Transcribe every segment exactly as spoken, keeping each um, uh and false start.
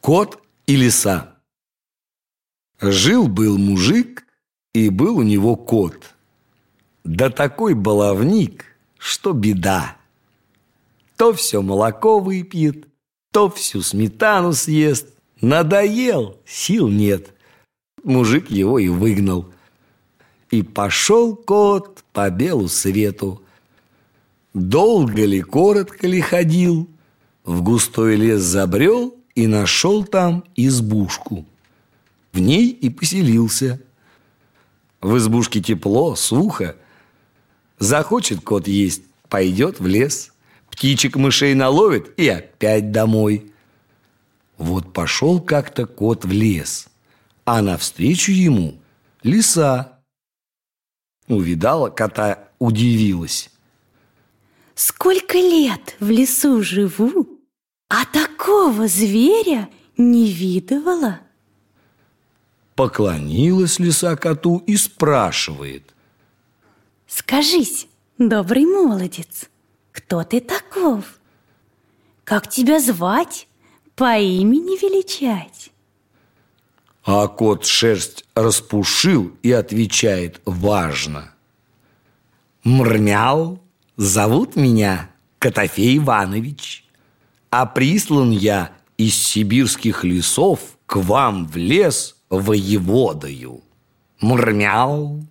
Кот и лиса. Жил-был мужик, и был у него кот. Да такой баловник, что беда. То все молоко выпьет, то всю сметану съест. Надоел, сил нет. Мужик его и выгнал. И пошел кот по белу свету. Долго ли, коротко ли ходил, в густой лес забрел и нашел там избушку. В ней и поселился. В избушке тепло, сухо. Захочет кот есть, пойдет в лес. Птичек, мышей наловит и опять домой. Вот пошел как-то кот в лес, а навстречу ему лиса. Увидала кота, удивилась. Сколько лет в лесу живу, а такого зверя не видывала. Поклонилась лиса коту и спрашивает: скажись, добрый молодец, кто ты таков? Как тебя звать, по имени величать? А кот шерсть распушил и отвечает важно: мрмяу, зовут меня Котофей Иванович, а прислан я из сибирских лесов к вам в лес воеводою. Мрмяу.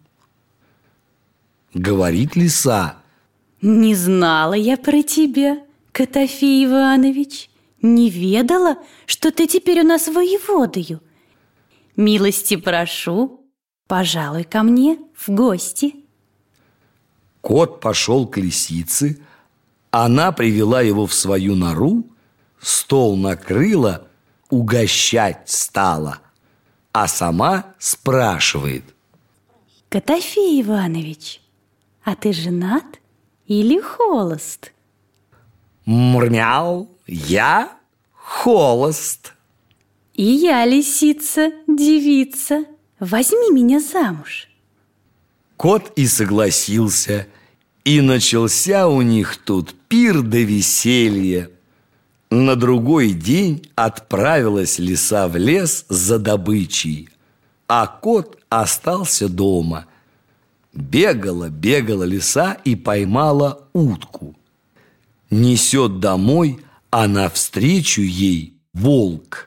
Говорит лиса: не знала я про тебя, Котофей Иванович, не ведала, что ты теперь у нас воеводою. Милости прошу, пожалуй ко мне в гости. Кот пошел к лисице, она привела его в свою нору, стол накрыла, угощать стала, а сама спрашивает: Котофей Иванович, а ты женат или холост? Мрмяу, я холост. И я, лисица, девица, возьми меня замуж. Кот и согласился, и начался у них тут пир до веселья. На другой день отправилась лиса в лес за добычей, а кот остался дома. Бегала, бегала лиса и поймала утку. Несет домой, а навстречу ей волк.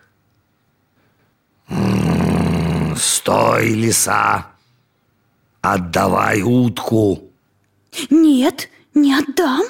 «М-м, стой, лиса! Отдавай утку!» Нет, не отдам.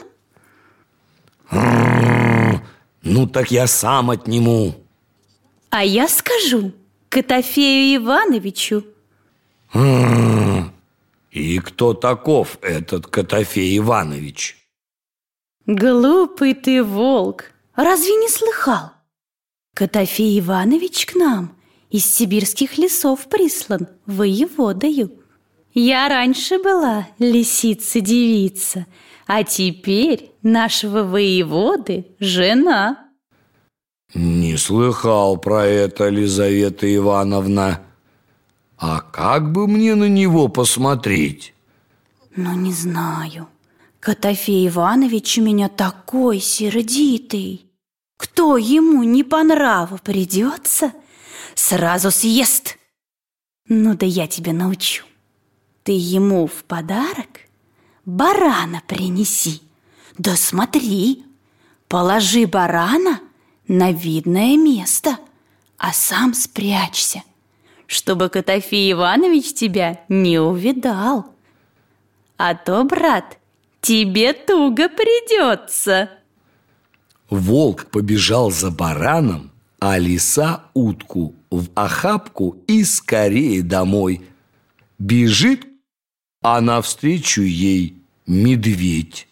«М-м, ну так я сам отниму». А я скажу Котофею Ивановичу. «М-м, и кто таков этот Котофей Иванович?» Глупый ты, волк, разве не слыхал? Котофей Иванович к нам из сибирских лесов прислан воеводою. Я раньше была лисица-девица, а теперь нашего воеводы жена. Не слыхал про это, Лизавета Ивановна. А как бы мне на него посмотреть? Ну, не знаю. Котофей Иванович у меня такой сердитый. Кто ему не по нраву придется, сразу съест. Ну да я тебя научу. Ты ему в подарок барана принеси. Да смотри, положи барана на видное место, а сам спрячься, чтобы Котофей Иванович тебя не увидал. А то, брат, тебе туго придется. Волк побежал за бараном, а лиса утку в охапку и скорее домой. Бежит, а навстречу ей медведь.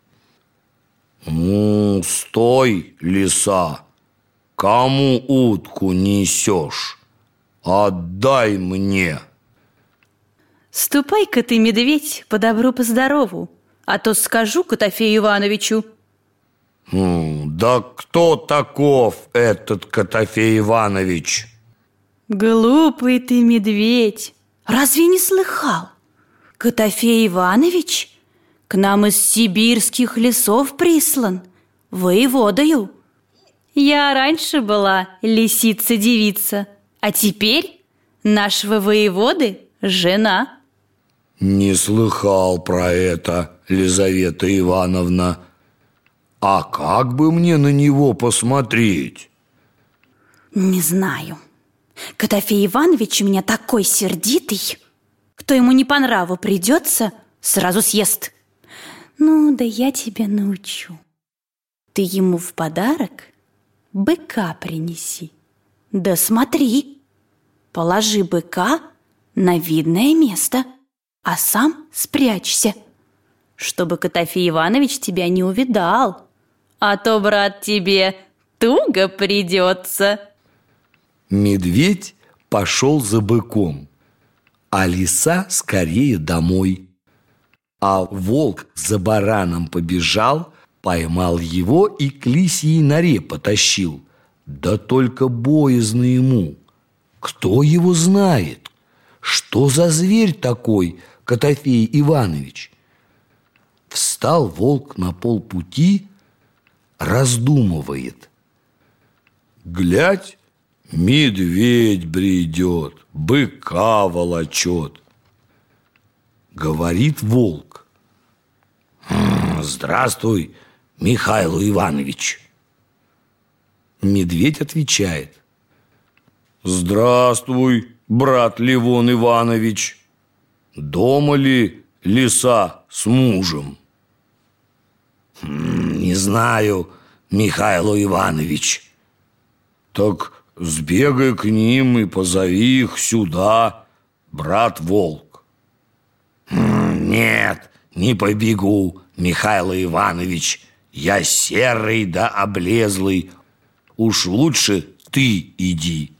«Ну, стой, лиса! Кому утку несешь? Отдай мне!» Ступай-ка ты, медведь, по добру, по здорову, а то скажу Котофею Ивановичу. «Да кто таков этот Котофей Иванович?» Глупый ты, медведь, разве не слыхал? Котофей Иванович к нам из сибирских лесов прислан воеводою. Я раньше была лисица-девица, а теперь нашего воеводы жена. Не слыхал про это, Лизавета Ивановна. А как бы мне на него посмотреть? Не знаю. Котофей Иванович у меня такой сердитый. Кто ему не по нраву придется, сразу съест. Ну, да я тебя научу. Ты ему в подарок быка принеси. Да смотри, положи быка на видное место, а сам спрячься, чтобы Котофей Иванович тебя не увидал. А то, брат, тебе туго придется. Медведь пошел за быком, а лиса скорее домой. А волк за бараном побежал, поймал его и к лисьей норе потащил. Да только боязно ему. Кто его знает? Что за зверь такой, Котофей Иванович? Встал волк на полпути, раздумывает. Глядь, медведь бредет, быка волочет. Говорит волк: «Здравствуй, Михаил Иванович». Медведь отвечает: «Здравствуй, брат Левон Иванович. Дома ли лиса с мужем?» «Не знаю, Михаил Иванович». «Так сбегай к ним и позови их сюда, брат волк». «Нет, не побегу, Михаил Иванович. Я серый да облезлый. Уж лучше ты иди».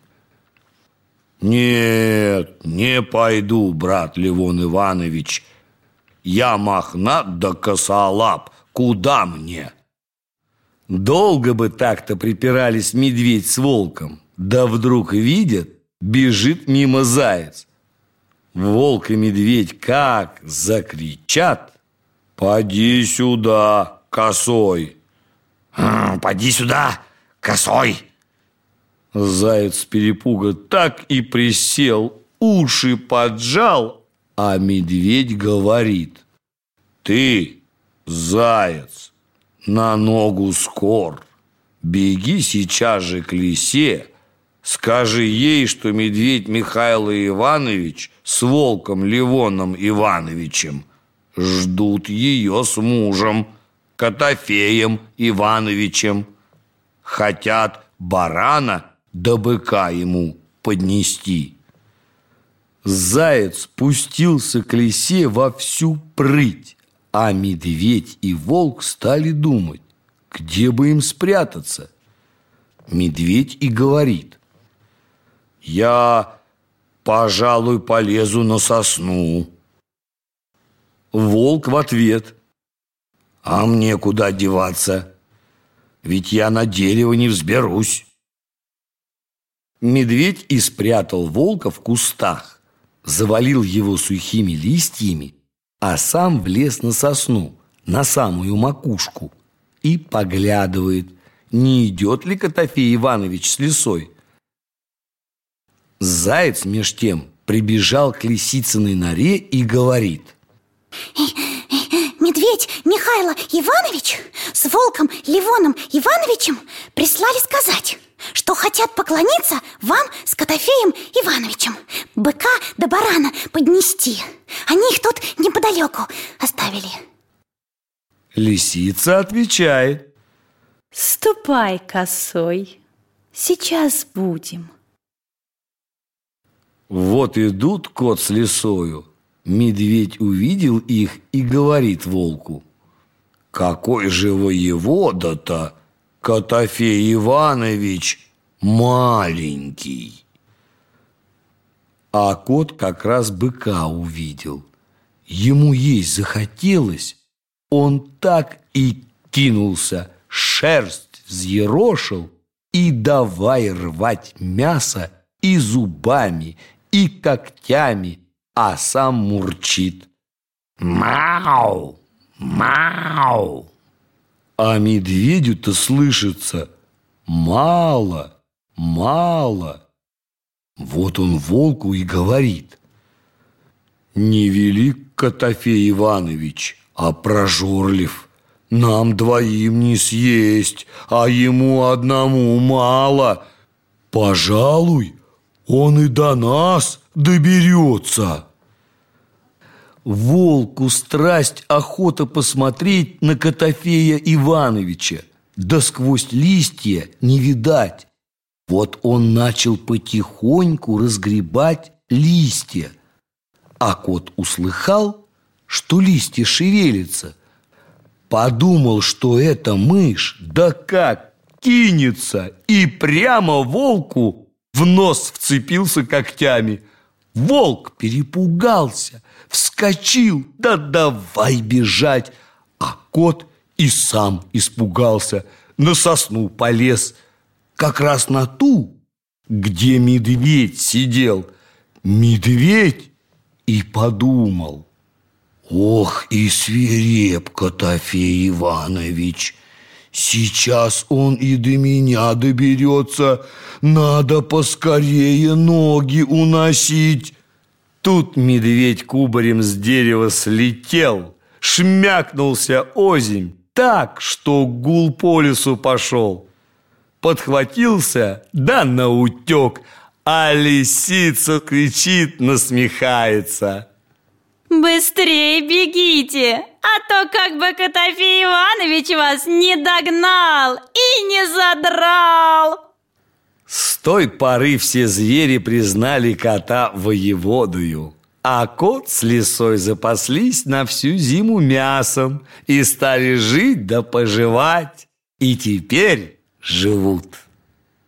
«Нет, не пойду, брат Левон Иванович. Я мохнат да косолап. Куда мне?» Долго бы так-то припирались медведь с волком, да вдруг видят, бежит мимо заяц. Волк и медведь как закричат: «Поди сюда, косой!» «Поди сюда, косой!» Заяц с перепуга так и присел, уши поджал, а медведь говорит: «Ты, заяц, на ногу скор. Беги сейчас же к лисе, скажи ей, что медведь Михаил Иванович с волком Левоном Ивановичем ждут ее с мужем, Котофеем Ивановичем. Хотят барана да быка ему поднести». Заяц пустился к лисе во всю прыть, а медведь и волк стали думать, где бы им спрятаться. Медведь и говорит: «Я, пожалуй, полезу на сосну». Волк в ответ: «А мне куда деваться? Ведь я на дерево не взберусь». Медведь и спрятал волка в кустах, завалил его сухими листьями, а сам влез на сосну, на самую макушку, и поглядывает, не идет ли Котофей Иванович с лисой. Заяц меж тем прибежал к лисицыной норе и говорит: «Медведь Михаил Иванович с волком Левоном Ивановичем прислали сказать, что хотят поклониться вам с Котофеем Ивановичем, быка да барана поднести. Они их тут неподалеку оставили». Лисица отвечает: «Ступай, косой, сейчас будем». Вот идут кот с лисою. Медведь увидел их и говорит волку: «Какой же воевода-то, Котофей Иванович, маленький». А кот как раз быка увидел. Ему есть захотелось, он так и кинулся, шерсть взъерошил и давай рвать мясо и зубами, и когтями, а сам мурчит: «Мау! Мау!» А медведю-то слышится: мало, мало. Вот он волку и говорит: невелик Котофей Иванович, а прожорлив. Нам двоим не съесть, а ему одному мало. Пожалуй, он и до нас доберется. Волку страсть охота посмотреть на Котофея Ивановича, да сквозь листья не видать. Вот он начал потихоньку разгребать листья, а кот услыхал, что листья шевелятся. Подумал, что это мышь, да как кинется, и прямо волку в нос вцепился когтями. Волк перепугался, вскочил, да давай бежать, а кот и сам испугался, на сосну полез, как раз на ту, где медведь сидел. Медведь и подумал: ох, и свиреп Котофей Иванович! Сейчас он и до меня доберется. Надо поскорее ноги уносить. Тут медведь кубарем с дерева слетел, шмякнулся озимь так, что гул по лесу пошел. Подхватился, да наутек, а лисица кричит, насмехается: Быстрее бегите, а то как бы Котофей Иванович вас не догнал и не задрал. С той поры все звери признали кота воеводою, а кот с лисой запаслись на всю зиму мясом и стали жить да поживать, и теперь живут.